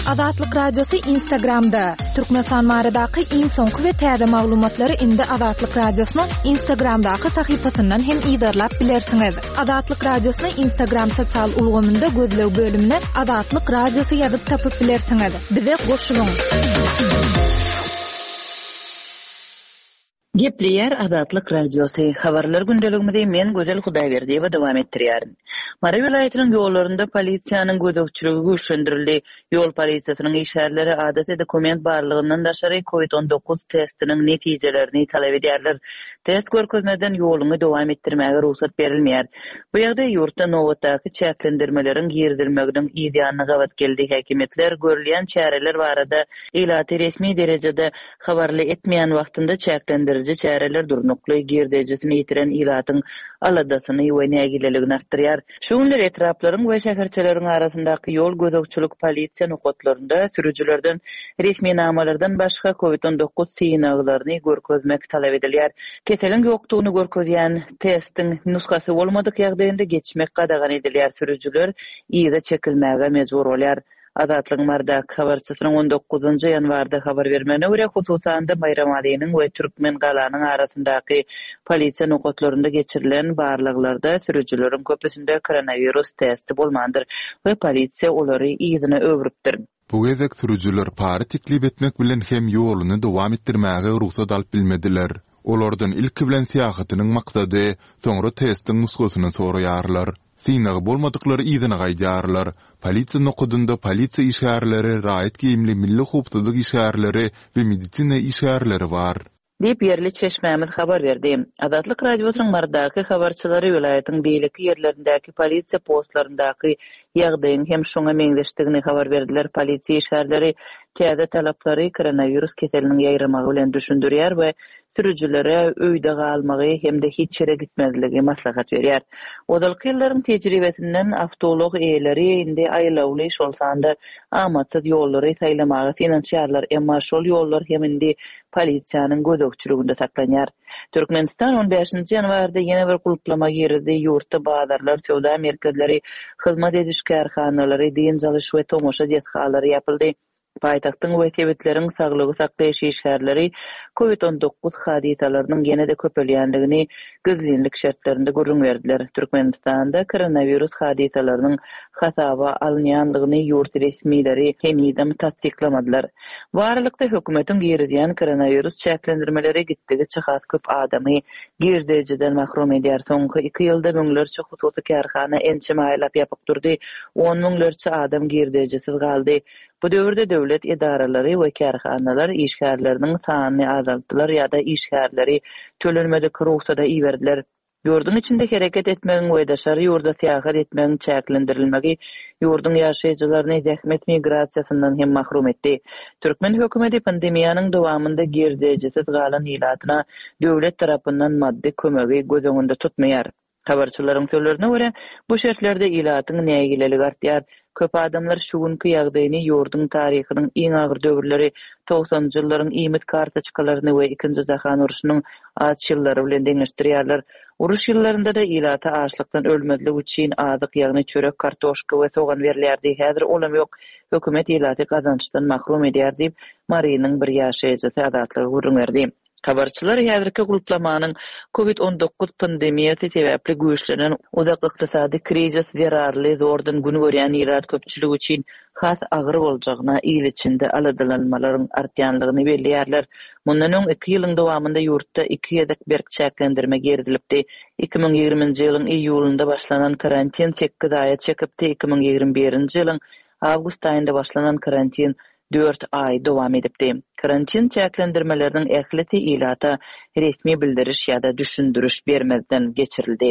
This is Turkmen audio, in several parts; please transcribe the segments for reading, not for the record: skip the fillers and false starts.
Azatlyk Radiosu Instagramda. Türkmenistan maradaky iň soňky we täze maglumatlary indi Azatlyk Radiosynyň Instagramdaky sahypasyndan hem ýydarlap bilersiňiz. Azatlyk Radiosynyň Instagram sosial ulgamynda gözlew bölümine Azatlyk Radiosu ýazyp tapyp bilersiňiz. Bize goşulyň. Gepleyer Azatlyk Radiosu habarlar gündeligimizde men Gözel Hudaýberdi we dowam etdirýärin. Mara vilayatynyň ýollarynda polisiýanyň gözegçiligi güýçlendirildi. Ýol polisiýasynyň işgärleri adaty dokument barlygyndan daşary COVID-19 testiniň netijelerini talap edýärler. Test görkezmeden ýoluny dowam etdirmäge ruhsat berilmeýär. Bu ýagda ýurtda nowatdaky çäklendirmeleriň girdilmeginiň ýa-da gawat geldi. Häkimetler görülýän çäreler barada ilaty resmi derejede habarly etmeýän wagtynda çäklendirýär çäreler durnukly girdejesini ýitiren ilatyň aladasyny we nägileligini artdyrýar. Şuňlar etraplaryň we şäherçileriň arasyndaky ýol gözegçilik polisiýa nukatlarynda sürüjilerden resmi namalardan başga COVID-19 synaglaryny görkezmek talap edilýär. Keseliň ýokdugyny görkezýän testiň nuskasy bolmadyk ýagdaýynda geçmek gadagan edilýär. Sürüjiler ýyga çekilmäge mejbur bolýar. Azatlyk mardak habarçysynyň 19-njy ýanwarda habar bermegine görä hususanda Bayram Alynyň we Türkmen galanyň arasyndaky polisiýa nukatlarynda geçirilen barlyklarda sürüjileriň köpüsinde koronavirus testi bolmandyr we polisiýa olary ýygyna öwrüpdir. Bu gezek sürüjiler pary teklip etmek bilen hem ýoluny dowam etdirmäge ruhsat alyp bilmediler. Olardan ilki bilen syýahatynyň maksady soňra testiň nuskasyny soraýarlar. Synagy bolmadyklary ýygyna gaýdarlar. Polisiýa nukadynda polisiýa işgärleri, raýat giyimli milli hukuklyk işgärleri we medisina işgärleri bar. Diýip ýerli çeşmämiz habar berdi. Azatlyk Radiosynyň mardaky habarçylary vilayatyň beýleki ýerlerindäki polisiýa postlaryndaky ýagdaýyň hem şoňa meňzeşdigini habar berdiler. Polisiýa işgärleri täze talaplary koronavirus keseliniň ýaýramagy bilen düşündirýär we sürüjilere öýde galmagy hemde hiç ýere gitmezligi maslahat berýär. Odalky ýyllaryň tejribesinden awtolog eýleri indi aýlawly iş bolsanda amatsız ýollary saýlamagy finansiýarlar, emma şol ýollar hem indi polisiýanyň gözegçiliginde saklanýar. Türkmenistan 15-nji ýanwarda ýene bir gulplama girdi. Ýurtda bazarlar, söwda merkezleri, hyzmat ediş karhanalary, diň jalyş we tomoşa dethalary ýapyldy. Paýtagtyň we tebitleriň saglygy saklaýyş işgärleri COVID-19 hadisalarynyň ýene-de köpelýändigini gizlinlik şertlerinde görüň berdiler. Türkmenistanda koronavirus hadisalarynyň hasaba alınýandygyny ýurt resmileri henüzem tasdiklamadylar. Barlykda hökümetiň girdiýän koronavirus çäklendirmeleri gitdigi çyhat köp adamy girdejeden mahrum edýär. Soňky 2 ýylda müňlerçe hususy karhana ençemaýlap ýapyp durdy. 10 müňlerçe adam girdejesiz galdy. Bu döwürde döwlet edaralary we karhanalar işgärleriniň sanyny azaltdylar ýa-da işgärleri tölenmedik ruhsata iýerdiler. Ýurdun içinde hereket etmegiň we daşary ýurda syýahat etmegiň çäklendirilmegi ýurdun ýaşaýjylaryny zähmet migrasiýasyndan hem mahrum etdi. Türkmen hökümeti pandemiýanyň dowamynda girdejesiz galan ilatyna döwlet tarapyndan maddi kömegi göz öňünde tutmaýar. Habarçylaryň sözlerine görä bu şertlerde ilatyň nägileligi artýar. Köp adamlar şu günkü ýagdaýyny ýurdun taryhynyň iň agyr döwürleri 90-njy ýyllaryň iýmit kartaçkalaryny we 2-nji Jahan uruşunyň aç ýyllary bilen deňeşdirýärler. Uruş ýyllarynda da ilata açlykdan ölmezlik üçin azyk ýagny çörek, kartoşka we soğan berilýärdi. Häzir olam ýok. Hökümet ilaty gazançdan mahrum edýär diýip Mariýanyň bir ýaşaýjysy Azatlyga görüň berdi. Habarçylar häzirki gulplamanyň COVID-19 pandemiýasy sebäpli güýçlenen uzak ykdysady krizis zararly zordan gün görýän ýerler köpçüligi üçin has agyr boljagyna ýyl içinde aladylanmalaryň artýanlygyny belliýärler. Mundan öň 2 ýylyň dowamynda ýurtda 2 ýedek berk çäklendirme gerilipdi. 2020-nji ýylyň iýulynda başlanan karantin 8 aýa çekipdi. 2021-nji ýylyň awgust aýynda başlanan karantin 4 ay dowam edipdi. Karantin çäklendirmeleriniň ähleti ilata resmi bildiriş ýa-da düşündiriş bermezden geçirildi.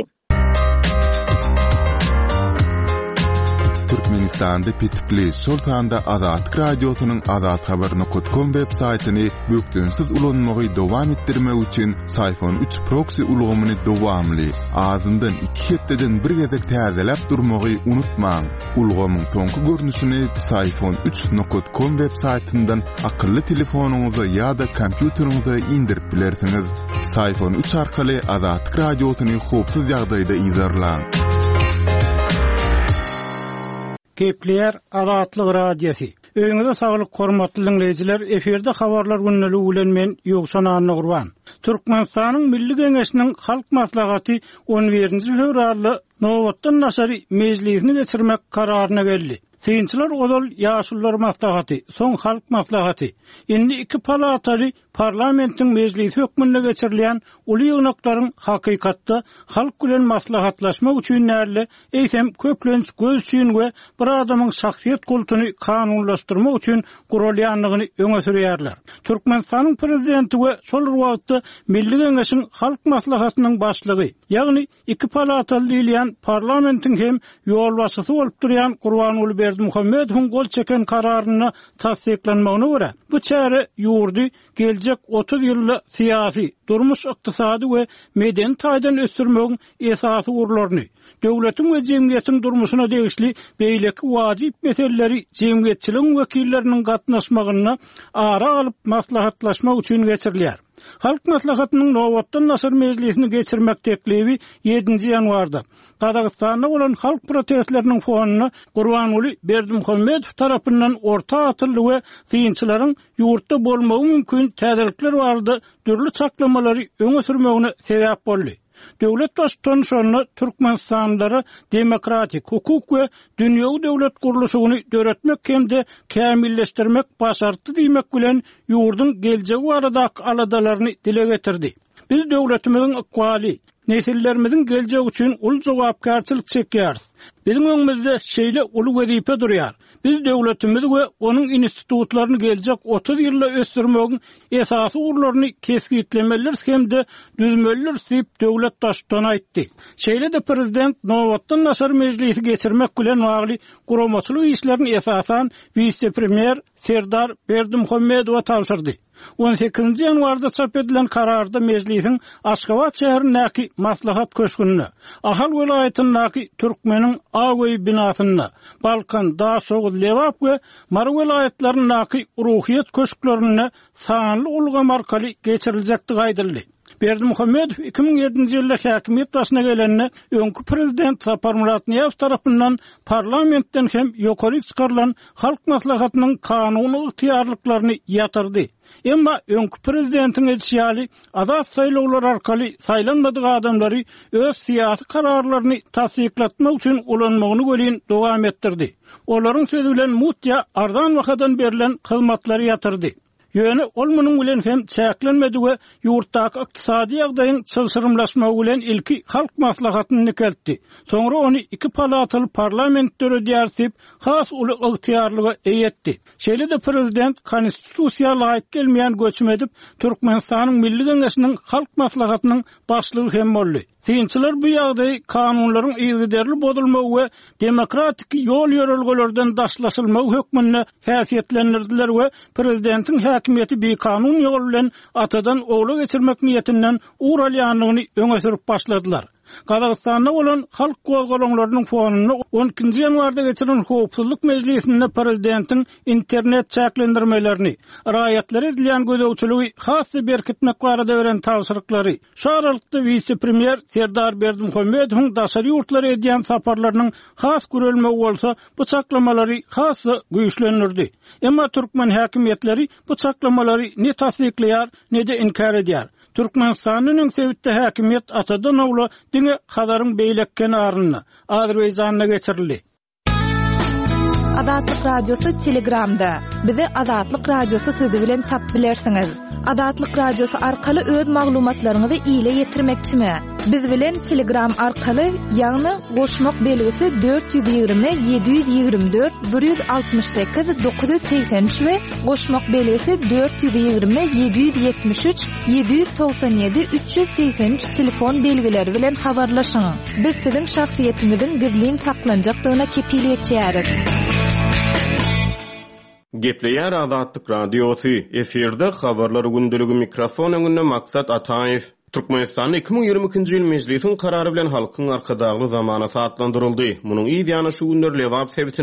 Türkmenistanda pitipli şol sanda Azatlyk Radiosynyň azathabar.com web saýtyny bökdünsiz ulanmagy dowam etdirmek üçin Sayfon 3 proxy ulgamyny dowamly azyndan 2 hepdeden bir gezek täzelep durmagy unutmaň. Ulgamyň soňky görnüşini sayfon3.com web saýtyndan akylly telefonuňyza ýa-da kompýuteriňize indirip bilersiňiz. Sayfon 3 arkaly Azatlyk Radiosyny howpsuz ýagdaýda ýyzarlaň. Gepleýär Azatlyk Radiosu. Öňüňizde saglyk hormatly dinleýijiler, eferde habarlar günnäli bilen men Ýogşan Anna Gurban. Türkmenistanyň Milli Geňeşiniň Halk Maslahaty 11-nji fevralda Nowatdan naşary mejlisini geçirmek kararyna geldi. Synçylar odal ýaşullar maslahaty, soň halk maslahaty. Indi iki palatary parlamentiň mejlisi hökmünde geçirilen uly ýygnaklaryň hakykatda halk bilen maslahatlaşmak üçin näle eýsem köplenç göz üçin we bir adamyň şahsiýet kultuny kanunlaşdyrmak üçin gurulýanlygyny öňe sürýärler. Türkmenistanyň prezidenti we şol wagtda Milli Geňeşiň halk maslahatynyň başlygy, ýagny iki palataly diýilen parlamentiň hem ýolbaşçysy bolup durýan Gurbanuly Berdimuhammedowyň gol çeken kararyny tasdiklanmagyna görä bu çäre ýurdy geljek 30 ýylly syýasy, durmuş ykdysady we medeni taýdan ösürmegiň esasy urlaryny, döwletiň we jemgyýetiň durmuşyna degişli beýleki wajyp meseleleri jemgyýetçiligiň wekilleriniň gatnaşmagyna ara alyp maslahatlaşmak üçin geçirilýär. Halk maslahatynyň Nowatdan naşar mejlisini geçirmek teklibi 7-nji ýanwarda Kazakstanda bolan halk protestleriniň fonuna Gurbanuly Berdimuhammedow tarapyndan orta atyldy we synçylaryň ýurtda bolmagy mümkin täzelikler bardy, dürli çaklamalary öňe sürmegine sebäp boldy. Döwlet başçylygyny Türkmenistandary demokratik, hukuk we dünýäwi döwlet gurulşyny döretmek hemde kämilleşdirmek başardy diýmek bilen ýurdun geljegi baradaky aladalaryny dile getirdi. Biz döwletimiziň ykwaly, nesillerimiziň geljegi üçin ul jogapkarçylyk çekýär. Bizim öňümizde şeýle uly wezipe durýar. Biz döwletimiz we onuň institutlaryny geljek 30 ýylda ösürmegiň esasy urlaryny kesgitlemeliler hemde düzmeliler diýip döwlet başçylygyna aýtdy. Şeýle de prezident Nowatdan naşar mejlisi geçirmek bilen bagly guramaçylyk işlerini esasan vice-premier Serdar Berdimuhammedowa tapşyrdy. 18-nji ýanwarda çap edilen kararda mejlisiň Aşgabat şäherindäki maslahat köşkünini, Ahal welaýatynyňky Türkmeniň Agöý binasyny, Balkan, Daşoğuz, Lewap we Mar welaýatlarynyňky ruhyet köşklerini sanly ulgam arkaly geçiriljekdi gaýdyldy. Berdimuhammedow 2007-nji ýylda häkimiýet başyna gelende öňkü prezident Sapar Muratniýew tarapyndan parlamentden hem ýokary çykarylan halk maslahatynyň kanuny ýetiýarlyklaryny ýatyrdy. Emma öňkü prezidentiň edişýaly azat saýlawlar arkaly saýlanmadyk adamlary öz syýasy kararlaryny tasdiklatmak üçin ulanmagyny gelin dowam etdirdi. Olaryň sözü bilen mutya ardan wagtdan berilen hyzmatlary ýatyrdy. Ýöne ol munyň bilen hem çäklenmedi we ýurtdaky ykdysady ýagdaýyň çylşyrymlaşmagy bilen ilki halk maslahatyny nikeltdi. Soňra ony iki palataly parlament döredýärsiip has uly ygtyýarlygy eýetdi. Şeýle de prezident konstitusiýa laýyk gelmeýän göçüm edip Türkmenistanyň Milli Geňeşiniň halk maslahatynyň başlygy hem boldy. Synçylar bu ýagdaý kanunlaryň ýygderli bozulmagy we demokratik ýol ýörelgelerden daşlaşylmagy hökmünde häsiýetlendirdiler we prezidentiň häkimiýeti bir kanun ýolu bilen atadan ogla geçirmek niýetinden uralýanlygyny öňe sürüp başladylar. Kazakstanda bolan halk gozgolanylarynyň fonuna 12-nji ýanwarda geçirilen howpsuzlyk mejlisinde prezidentiň internet çäklendirmelerini, raýatlary edilýän gözegçiligi hasy berkitmek barada beren tawsyrlyklary, şu aralykda vice-premier Serdar Berdimuhammedowyň daşary ýurtlary edýän saparlarynyň has görülmegi bolsa, bu çaklamalary hasy güýçlendirdi. Emma türkmen häkimiýetleri bu çaklamalary ne tasdikleýär, ne de inkar edýär. Türkmenistanyň sebitde häkimiýet atadan ogla diňe hadaryň beýlekken aryny Azerbaýjana geçirildi. Azatlyk radiosu Telegramda. Bizi Azatlyk radiosu sözü bilen tap bilersiňiz. Azatlyk radiosu arkaly öz maglumatlaryňyzy ýyla ýetirmekçimi? Biz bilen Telegram arkaly ýagny goşmak belgisi 420 724 168 983 we goşmak belgisi 420 773 797 383 telefon belgileri bilen habarlaşyň. Biz siziň şahsiýetiňizin gizlin saklanjakdygyna kepiliyet çäriz. Gepleýär Azatlyk radiosu eferde habarlary gündeligi mikrofon öňünde Maksat Ataýew. Türkmenistan 2022-nji ýyl mejlisiň karary bilen halkyň arkadagly zamana satlandyryldy. Munyň ýa-da şu günler Lewap sebitine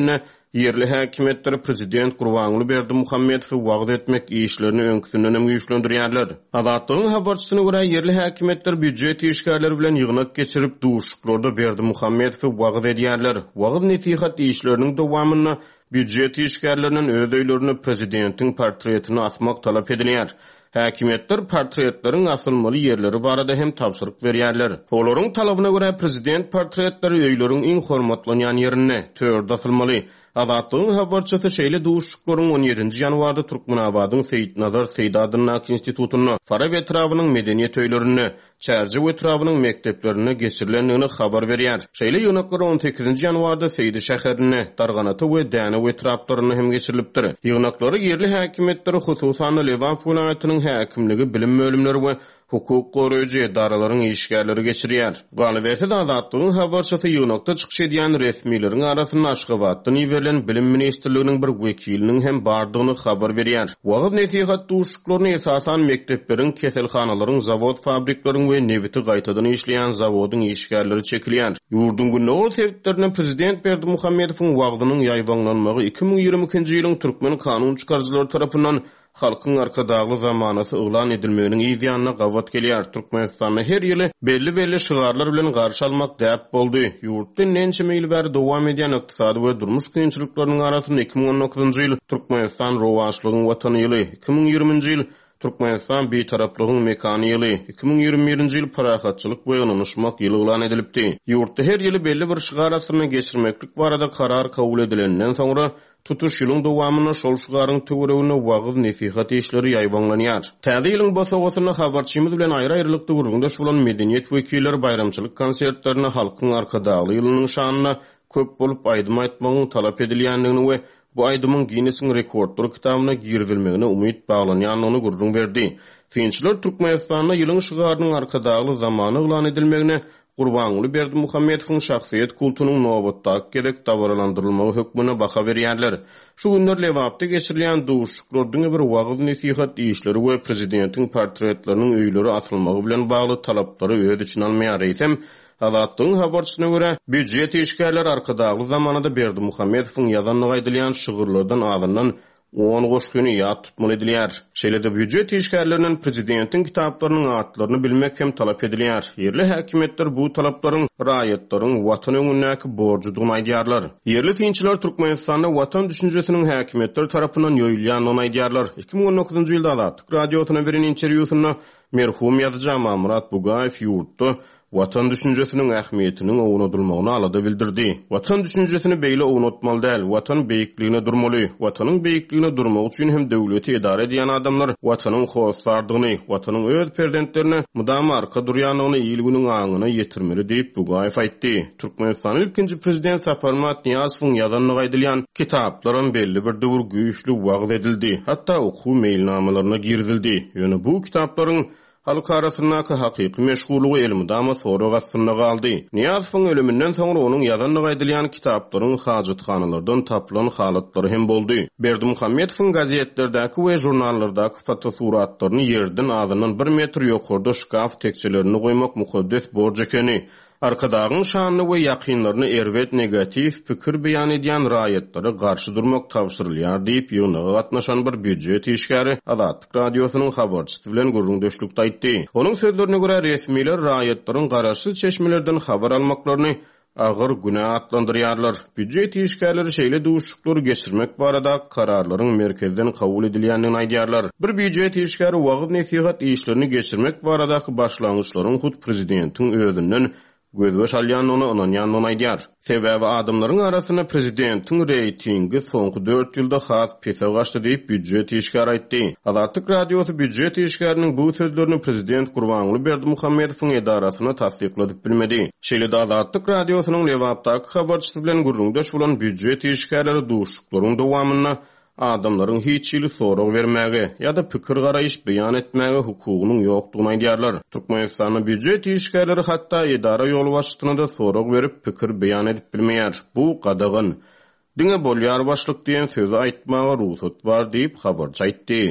Yerli häkimetleri prezident Gurbanguly Berdimuhammedowy wagt etmek işlerini öňkünden güýçlendirýärler. Azatlygyň habarçysyna görä yerli häkimetler büdjet işgärleri bilen ýygnak geçirip duşuklarda Berdimuhammedowy wagt edýärler. Wagt nesihat işleriniň dowamyna büdjet işgärlerinden öz öýlerini prezidentiň portretini asmak talap edilýär. Häkimetler portretlerin asylmaly yerleri barada hem tapşyryk berýärler. Olaryň talabyna görä prezident portretleri öýleriň iň hormatlanýan ýerine törde asylmaly. Azatlygyň habarçysy şeýle duşuklaryň 17-nji ýanwarda Türkmenabadyň Seýidnazar Seýdadynak institutyny, Faraw etrawynyň medeniýet öýlerini, Çärji etrawynyň mekdeplerini geçirilendigini habar berýär. Şeýle ýygnaklar 18-nji ýanwarda Seýdi şäherini, Darganaty we Däne etraplaryny hem geçirilipdir. Ýygnaklary yerli häkimetleri hususan Lewan vilayatynyň häkimligi, bilim bölümleri we hukuk goraýjy edaralaryň işgärleri geçirýär. Galiberti de Azatlygyň habarçysy ýygnakda çykyş edýän resmileriň arasynda Aşgabatdan iwerilen bilim ministrliginiň bir wekiliniň hem bardygyny habar berýär. Wagt nesihat duşuklaryny esasan mekdepleriň, keselhanalaryň, zawod, fabriklaryň we nebiti gaýtadan işleýän zawodyň işgärleri çekilýär. Ýurdun günnäwol sebeplerine prezident Berdimuhammedowyň wagtynyň ýaýwanlanmagy 2022-nji ýylyň türkmen kanun çykarjylary tarapyndan halkyň arkadagly zamanasy uglan edilmeginiň ýa-da gawat gelýär. Türkmenistanda her ýyly belli şygarlar bilen garşy almak däp boldy. Ýurtda nençe meýil bäri dowam edýän ykdysady we durmuş kynçylyklarynyň arasynda 2019-njy ýyl Türkmenistan rowaçlygyň watany ýyly, 2020-nji ýyl Türkmenistan beýtaraplygyň mekany ýyly, 2021-nji ýyl parahatçylyk we onyşmak ýyly uglan edilipdi. Ýurtda her ýyly belli bir şygar asyryny geçirmeklik barada karar kabul edilenden soňra tutuş ýylyň dowamyna şol şygaryň töweregine wagt nesihat işleri ýaýwanlanýar. Täze ýylyň basawasyny habarçymyz bilen aýry-aýrylykda gurulmuşda bolan medeniýet wekilleri bayramçylyk konsertlerini halkyň arkadagy ýylynyň şanyna köp bolup aýdym aýtmagyny talap edilýändigini we bu aýdymyň Guinness rekordlar kitabyna girdilmegine umyt baglanýanyny gurrun berdi. Finçiler Türkmenistanda ýylyň şygarynyň arkadagy zamany uglan edilmegine Gurbanguly Berdimuhammedowyň şahsiýet kultunyň nobatdaky gerek dawralandyrylmagy hökmüne baha berýärler. Şu günler Lewapda geçirilýän duşuklaryň bir wagt nesihat işleri we prezidentiň portretleriniň öýleri asylmagy bilen bagly talaplary öz içine almaýar eýsem, Azatlygyň habarçysyna görä, büdjet işgärleri arkadagy zamanada Berdimuhammedowyň ýazanlygy edilýän şygyrlardan azyndan 10 goşgyny ýat tutmaly edilýär. Şeýle-de büdjet işgärleriniň prezidentiň kitaplarynyň atlaryny bilmek hem talap edilýär. Yerli häkimetler bu talaplaryň raýatlaryň watan öňündäki borjudyny aýdýarlar. Yerli finçiler Türkmenistanda watan düşünjesiniň häkimetler tarapyndan ýoýulýanyny aýdýarlar. 2019-njy ýylda Azatlyk radiosyna beren interwýusynda merhum ýazyjy Murat Bugaýew ýurtda watan düşünjesiniň ähmiýetini oňadylmagyny alada bildirdi. Watan düşünjesini beýle oňatmaly däl, watan beýikligine durmaly. Watanyň beýikligine durmak üçin hem döwleti edara edýän adamlar watanyň howsardygyny, watanyň öz perdentlerine mudam arka durýanyny ýylgynyň aňyna ýetirmeli diýip Bugaýew aýtdy. Türkmenistanyň ilkinji prezident Saparmat Niýazowyň ýazanlygy aýdylýan kitaplarym belli bir döwür güýçli wagt edildi. Hatda okuw meýilnamalaryna girdildi. Ýöne bu kitaplaryň halk arasyndaky hakyky meşgullygy elmudama sonra gastynda galdy. Niýazowyň ölümünden soňra onuň ýazanlygy aýdylýan kitaplaryň hajatxanalardan tapylan halatlary hem boldy. Berdimuhammedowyň gazetlerdäki we jurnallardaky fotosuratlaryny ýerden azyndan 1 metr ýokarda şkaf tekçelerini goýmak mukaddes borç ekeni, arkadagyň şanyny we ýakynlaryny erwet negativ pikir beýan edýän raýatlary garşy durmak tapşyrylýar diýip ýygynaga gatnaşan bir büdjet işgäri Azatlyk radiosynyň habarçysy bilen gurrundaşlykda aýtdy. Onuň sözlerine görä resmiler raýatlaryň garaşy çeşmelerden habar almaklaryny agyr günä atlandyrýarlar. Büdjet işgärleri şeýle duşuklar geçirmek barada kararlaryň merkezden kabul edilýändigini aýdýarlar. Bir büdjet işgäri wagt nesihat işlerini geçirmek baradaky başlangyçlaryň hut prezidentiň özünden gözbaş alýanyny onanýanyny aýdýar. Sebäbi adamlaryň arasyna prezidentiň reytingi soňky 4 ýylda has pesa gaçdy diýip büdjet işgäri aýtdy. Azatlyk radiosy büdjet işgäriniň bu sözlerini prezident Gurbanguly Berdimuhammedowyň edarasyna tasdikladyp bilmedi. Şeýle-de Azatlyk radiosynyň Lewapdaky habarçysy bilen gurrundaş bolan büdjet işgärleri duşuklaryň dowamyna adamlaryň hiç ýyly sorag bermäge ýa-da pikir garaýyş beýan etmäge hukugynyň ýokdugyny aýdýarlar. Türkmenistanyň büdjet işgärleri hatda edara ýol başçysyna da sorag berip pikir beýan edip bilmeýär. Bu gadagyn. Diňe bolýar başlyk diýen sözi aýtmaga ruhsat bar diýip habarçy aýtdy.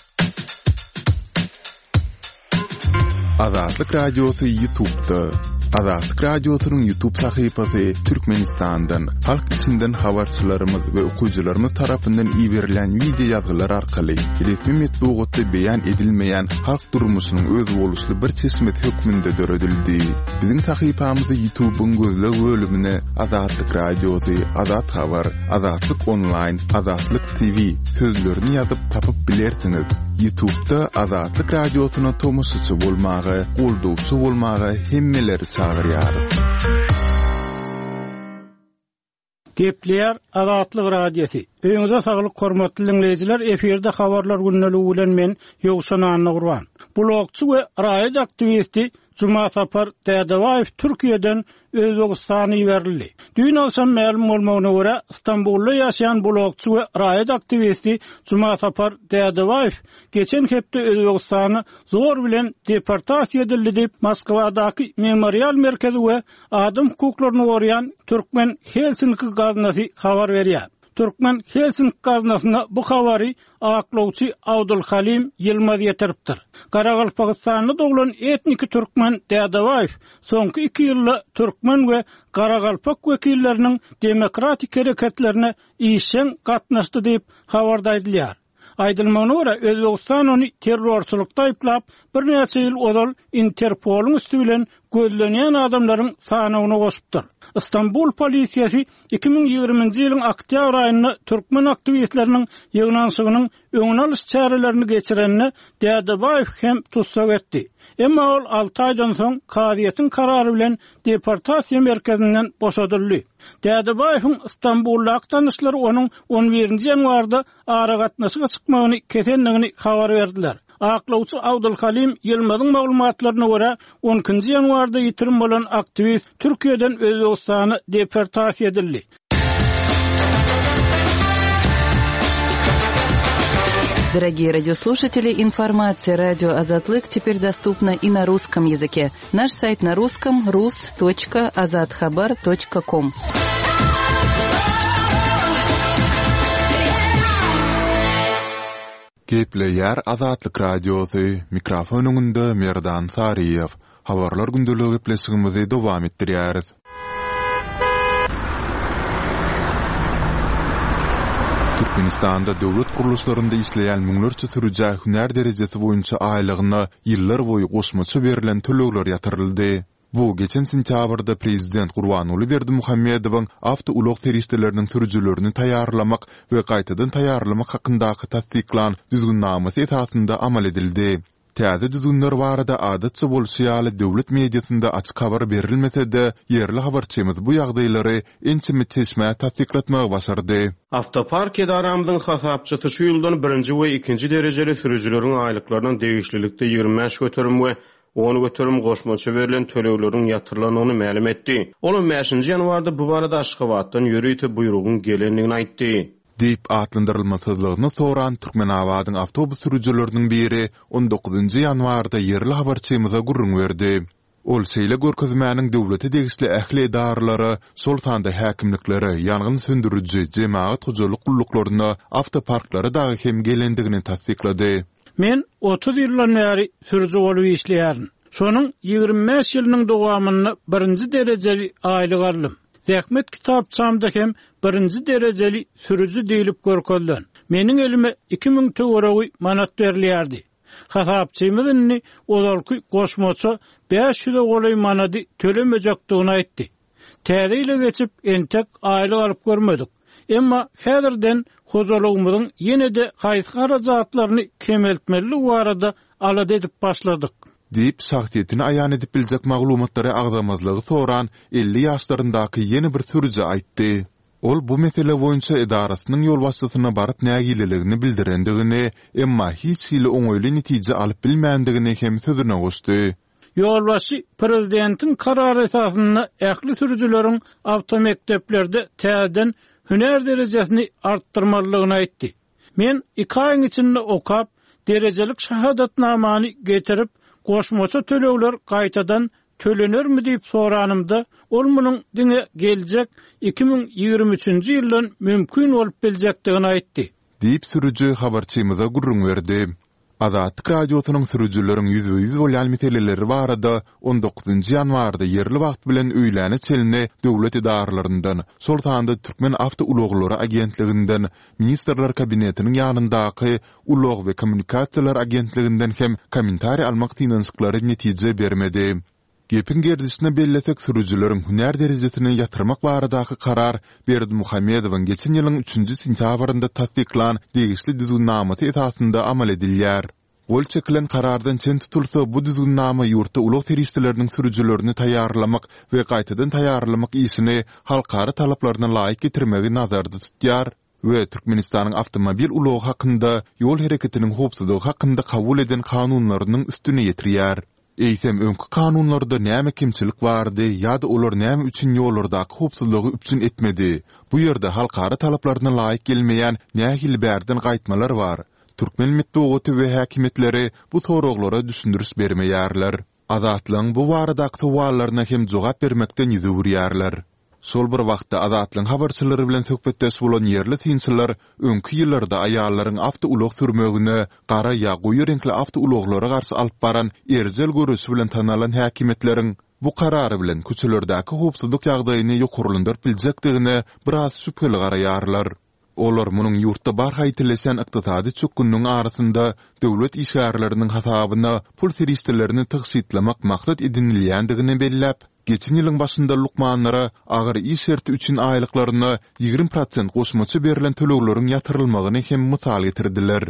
Azatlyk radiosy YouTube'da Azatlyk Radiosynyň YouTube sahypasy Türkmenistandan, halk içinden habarçylarymyz we okuwçylarymyz tarapyndan ýiberilen video ýazgylar arkaly resmi metbuatda beýan edilmeýän halk durmuşynyň öz boluşly bir çeşmet hökmünde döredildi. Biziň sahypamyzda YouTube'un gözleg bölümine Azatlyk Radiosy, Azat Habar, Azatlyk Online, Azatlyk TV sözlerini ýazyp tapyp bilersiňiz. YouTube'da Azatlyk Radiosyna tomusçy bolmagy, goldowçy bolmagy hemmeleri çağırýarys. Gepler Azatlyk Radiosi. Öňüňizde saglyk hormatly dinleýijiler, eferde habarlar günnäli bilen men Ýogşan Anagurban. Blogçy we raýat aktivisti Cuma Sapar Dädewaýew Türkiýeden Özbegistana ýerildi. Dün akşam ma'lum bolmagyna görä İstanbulda ýaşaýan blogçy we raýat aktivisti Cuma Sapar Dädewaýew geçen hepde Özbegistany zor bilen deportasiýa edildi diýip Moskwadaky Memorial merkezi we adam hukuklaryny goraýan Türkmen Helsinki gaznasy habar berýär. Türkmen Helsinki gaznasyna bu habary aklawçy Abdulhalim Yılmaz ýetiripdir. Garagalpakistanda doglan etniki Türkmen Dädewaýew soňky 2 ýylda Türkmen we Garagalpak wekilleriniň demokratik hereketlerine işen gatnaşdy diýip habarda aýdylýar. Aýdylmagyna görä Özbegistan ony terrorçylykda aýplap bir näçe ýyl odal Interpoluň üstü bilen gözlenýän adamlaryň sanawyna goşupdyr. İstanbul polisiýasy 2020-nji ýylyň oktýabr aýynda Türkmen aktivistleriniň ýygnanşygynyň öňüne alyş çärelerini geçirenini Dädewaýew hem tutsak etdi. Emma ol 6 aýdan soň kaziýetiň karary bilen deportasiýa merkezinden boşadyldy. Dädewaýewiň İstanbuldaky tanışlary onuň 11-nji ýanwarda ara gatnaşyga çykmagyny kesenligini habar berdiler. Aklawçy Abdulhalim Yılmazyň maglumatlaryna görä 12-nji ýanwarda ýitirim bolan aktivist Türkiýeden Özbegistana deportasiýa edildi. Дорогие радиослушатели, информация радио «Азатлык» теперь доступна и на русском языке. Наш сайт на русском rus.azathabar.com. Gepleýär Azatlyk Radiosy, mikrofon öňünde Merdan Sariýew. Habarlar gündeligi gepleşigimizi dowam etdirýäris. Türkmenistanda döwlet guruluşlarynda işleýän müňlerçe sürüjä hüner derejesi boýunça aýlygyna ýyllar boýu goşmaça berilen tölegler ýatyryldy. Bu geçen sentýabrda prezident Gurbanuly Berdimuhammedowyň awto ulug teristleriniň sürüjülerini taýýarlamak we gaýtadan taýýarlamak hakyndaky tasdiklan düzgünnamasy esasynda amal edildi. Täze düzgünler barada adatça bolşýaly döwlet mediasynda açyk habar berilmese-de, ýerli habarçymyz bu ýagdaýlary ençimi çeşme tasdiklatmagy başardy. Avtopark edaramyzyň hasapçysy şu ýyldan 1-nji we 2-nji derejeli sürüjüleriň aýlyklarynyň degişlilikde 25 göterim we 10 göterim goşmaça berilen tölegleriň ýatyrylanyny ma'lum etdi. Onuň 5-nji ýanwarda bu barada Aşgabatdan ýöreýte buýrugyň gelenligini aýtdy. Deyip atlandyrylmasızlygyny soran Türkmenabadyň awtobus sürüjüleriniň biri 19-njy ýanwarda ýerli habarçymyza gurrun berdi. Ol şeýle görkezmäniň döwleti degişli ähli edarlary, şol sanda häkimlikleri, ýangyn söndürüji, jemaat hojalyk gulluklarına, awtoparklary dagy hem gelendigini tasdiklady. Men 30 ýyldan bäri sürüji bolup işleýärin. Şonuň 25 ýylynyň dowamyny 1-nji derejeli aýlyk aldym. Zähmet kitapçamda hem 1-nji derejeli sürüji diýilip görkezlen. Meniň elime 2000 töwereği manat berilýärdi. Hasapçymyzyny olarky goşmaça 500 golay manady tölemejekdigini aýtdy. Täze ile geçip entek aýlyk alyp görmedik. Emma häzirden hojalygymyzyň ýene-de gaýsy garajatlaryny kemeltmeli barada alad edip başladyk. Deyip şahsiýetini aýan edip biljek maglumatlary agdamazlygy soran 50 ýaşlaryndaky ýeni bir sürüji aýtdy. Ol bu mesele boýunça edarasynyň ýolbaşçysyna baryp nägileligini bildirendigini, emma hiç hili oňoýly netije alyp bilmändigini hem sözüne goşdy. Ýolbaşçy prezidentiň karary esasynda ähli sürüjüleriň awtomekteplerde täzeden hüner derejesini artdyrmalygyny aýtdy. Men 2 aýyň içinde okap, derejelik şahadatnamany getirip, goşmaça tölegler gaýtadan tölenermi diýip soranymda, ol munyň diňe geljek 2023-nji ýyldan mümkin bolup biljekdigini aýtdy. Deyip sürüjü habarçymyza gurrun berdi. Azatlyk radiosynyň sürüjüleriň %100 bolýan meseleleri barada 19 ýanwarda yerli wagt bilen öýläne çeline döwlet idaralaryndan, şol tanda Türkmen Awto Uloglary agentliginden, ministrler kabinetiniň ýanyndaky Ulog we Kommunikasiýalar agentliginden hem kommentari almak tynançyklary netije bermedi. Gepin gerdisine bellesek sürüjüleriň hünär derejesine ýatyrmak baradaky karar Berdimuhammedowyň geçen ýylyň 3-nji sentýabrynda tasdiklan degişli düzgünnamaty esasynda amal edilýär. Gol çekilen karardan çen tutulsa bu düzgünnama ýurtda ulug teristleriniň sürüjülerini taýýarlamak we gaýtadan taýýarlamak işini halkara talaplaryna laýyk getirmegi nazarda tutýar we Türkmenistanyň awtomobil ulogy hakynda, ýol hereketiniň howpsuzlygy hakynda kabul eden kanunlarynyň üstüne ýetirýär. Eýsem öňkü kanunlarda näme kimçilik bardy ýa-da olar näme üçin ýollardaky howpsuzlygy üçin etmedi? Bu ýerde halkara talaplaryna laýyk gelmeýän nähil bärden gaýtmalar bar. Türkmen mitbugaty we häkimetleri bu soraglara düşündürüş bermeýärler. Azatlyň bu baradaky suwallaryna hem jogap bermekden ýüze burýarlar. Sol bir wagtda Azatlyň habarçylary bilen söhbetdeş bolan ýerli tinçiler öňkü ýyllarda aýallaryň awto ulog sürmegine, gara ýa goýy renkli awto uloglary garşy alyp baran erjel görüşi bilen tanalan häkimetleriň bu karary bilen köçelerdäki howpsuzlyk ýagdaýyny ýokurlandyryp biljekdigine biraz şüpheli garaýarlar. Olar munyň ýurtda barhaýtylşan ykdysady çökgünniň arasynda döwlet işgärleriniň hasabyna pul teristlerini tygsitlamak maksat edinilýändigini belläp, geçen ýylyň başynda lukmanlara agyr iş şerti üçin aýlyklaryna 20% goşmaçy berilen töleglerin ýatyrylmagyny hem mysal getirdiler.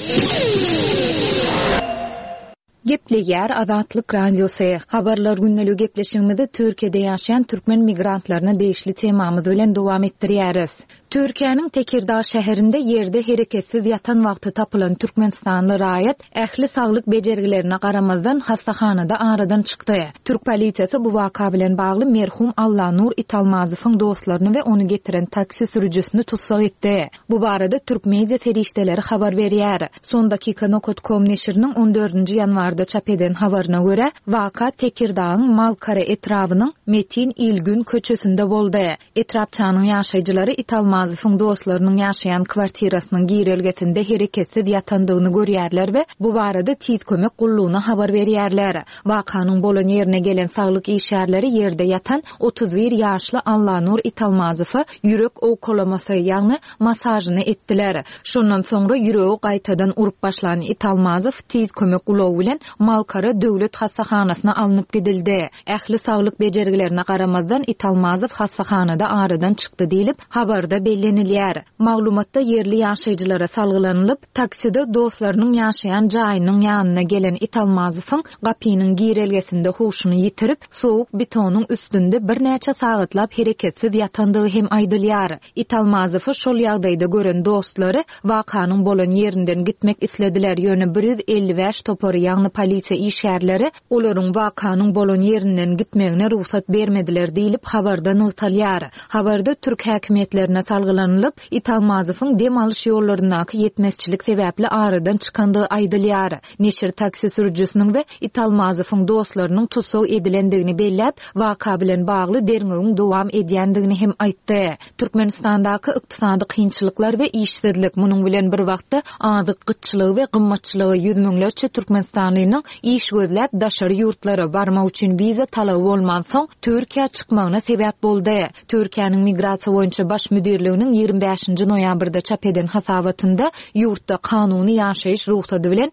Gepleýär Azatlyk radiosy. Habarlar günneligi gepleşigimizde Türkiýede ýaşaýan türkmen migrantlaryna değişli temamyz bilen dowam etdirýäris. Türkiýanyň Tekirdağ şäherinde ýerde hereketsiz ýatan wagty tapylan Türkmenistanly raýat ähli saglyk bejergilerine garamazdan hastahanada aradan çykdy. Türk polisiýasy bu waka bilen bagly merhum Allanur Italmazowyň dostlaryny we onu getiren taksi sürüjüsini tutsak etdi. Bu barada Türk media serişdeleri habar berýär. Son dakika.com neşriniň 14-nji ýanwarda çap eden habaryna görä, waka Tekirdağyň Malkara etrawynyň Metin İlgün köçesinde boldy. Etrapçanyň ýaşaýjylary Italmazowyň dostlarynyň ýaşaýan kwartirasynyň girelgetinde hereketsiz ýatandygyny görýärler we bu barada tiz kömek gullugyna habar berýärler. Wakanyň bolan ýerine gelen saglyk işgärleri ýerde ýatan 31 ýaşly Allanur Italmazowy ýürek owkalamasy ýagny masajyny etdiler. Şondan soňra ýüregi gaýtadan urup başlanan Italmazow tiz kömek gullugy bilen Malkara döwlet hastahanasyna alınıp gidildi. Ähli saglyk bejergilerine garamazdan Italmazow hastahanada aradan çykdy diýilip habarda bellenilýär. Maglumatda yerli ýaşaýjylara salgylanylyp, takside dostlarynyň ýaşaýan jaýynyň ýanyna gelen Italmazowyň gapynyň girelgesinde huşuny ýitirip, sowuk betonyň üstünde bir näçe sagatlap hereketsiz ýatandygy hem aýdylýar. Italmazowy şol ýagdaýda gören dostlary wakanyň bolan ýerinden gitmek islediler. Ýöne 155 topory ýagny polisiýa işgärleri olaryň wakanyň bolan ýerinden gitmegine ruhsat bermediler diýilip habarda nytalýar. Habarda Türk häkimetlerine salgylanylyp, Italmazowyň dem alyş ýollaryndaky ýetmezçilik sebäpli aradan çykandygy aýdylýar. Neşir taksi sürüjüsiniň we Italmazowyň dostlarynyň tutsak edilendigini belläp, waka bilen bagly dermegiň dowam edýändigini hem aýtdy. Türkmenistandaky ykdysady kynçylyklar we işsizlik munyň bilen bir wagtda adyk gytçylygy we gymmatçylygy ýüzmeňlerçe Türkmenistanlynyň iş gözläp daşary ýurtlara barmak üçin viza talaby bolman soň Türkiýe çykmagyna sebäp boldy. Türkiýanyň migrasiýa boýunça baş müdirliginiň 25-nji noýabrda çap eden hasabatynda ýurtda kanuny ýaşaýyş ruhsady bilen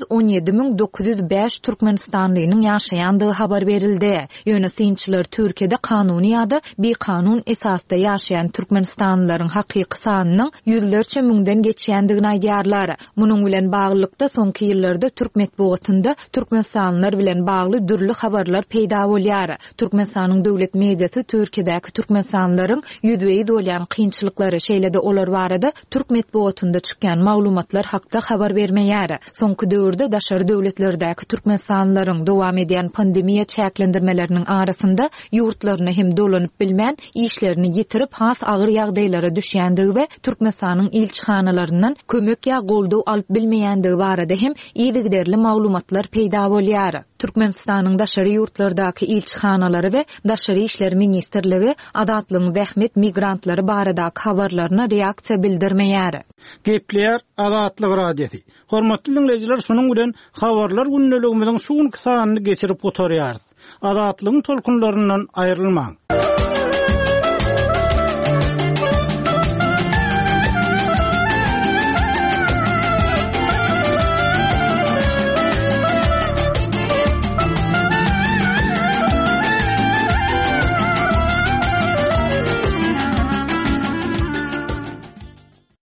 117.905 Türkmenistanlynyň ýaşaýandygy habar berildi. Ýöne synçylar Türkiýede kanuny ýa-da bir kanun esasda ýaşaýan Türkmenistanlylaryň hakyky sanynyň ýüzlerçe müňden geçýändigini aýdýarlar. Munyň bilen baglykda soňky ýyllarda Türk medeniýetinde Türkmenistanlylar bilen bagly dürli habarlar peýda bolýar. Türkmenistanyň döwlet mediasy Türkiýedäki Türkmenstanlylaryň ýüzbeýi bolýan kynçylyklary şeýlede olar barada Türk medeniýetinde çykýan maglumatlar hakda habar bermeýär. Soňky döwürde daşary döwletlerdäki Türkmenstanlylaryň dowam edýän pandemiýa çäklendirmeleriniň arasynda ýurtlaryna hem dolanyp bilmän, işlerini ýitirip has agyr ýagdaýlara düşýändigi we Türkmenistanyň ilçihanalarynyň kömek ýa goldaw alyp bilmeýändigi barada hem ýygyderli maglumatlar peýda bolýar. Türkmenistanyň daşary ýurtlardaky ilçihanalary we daşary işler ministrligi Azatlyň zähmet migrantlary barada habarlaryna reaksiýa bildirmeýär. Gepler Azatlyk radiosi. Hormatly dinleyijiler, şunuň bilen habarlar günneligimiziň şuňky sanyny geçirip oturýarys. Azatlygyň tolkunlaryndan aýrylmaň.